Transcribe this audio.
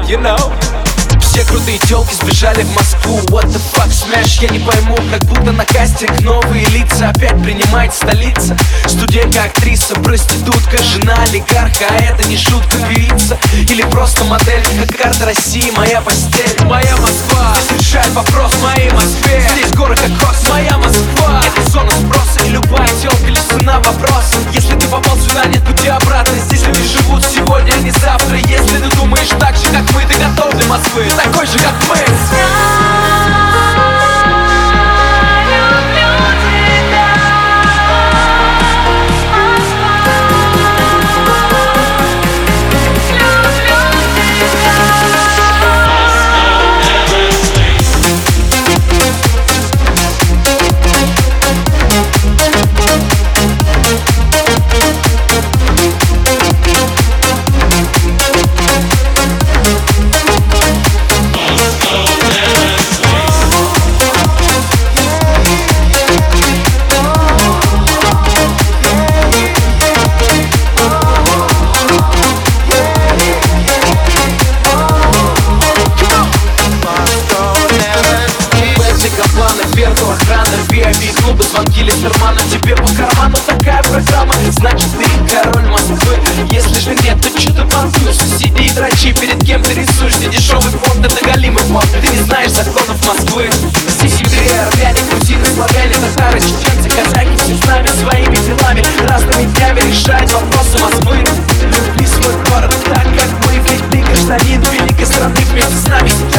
you know. Все крутые тёлки сбежали в Москву. What the fuck, smash, я не пойму. Как будто на кастинг новые лица опять принимает столица. Студентка, актриса, проститутка, жена олигарха. А это не шутка, певица или просто модель. Как карта России, моя постель. Моя Москва, здесь решает вопрос в моей Москве. Здесь горы как космос, моя Москва. Это зона спроса, и любая тёлка лишь цена вопроса. Если ты попал сюда, нет пути обратно. Здесь люди живут сегодня, а не завтра. Если ты думаешь так же, как мы, ты готов для Москвы, такой же, как мы. Охрана, VIP-клубы, звонки Листермана. Тебе по карману такая программа, значит ты король Москвы. Если же нет, то что ты банкуешь? Сиди и дрочи, перед кем ты рисуешь? Где дешевый фонд, это голимый фонд. Ты не знаешь законов Москвы. Здесь евреи, армяне, грузины, славяне, татары, чеченцы, казаки. Все с нами своими делами, разными днями решают вопросы Москвы. Люби свой город так, как мы, ведь ты гражданин великой страны вместе с нами.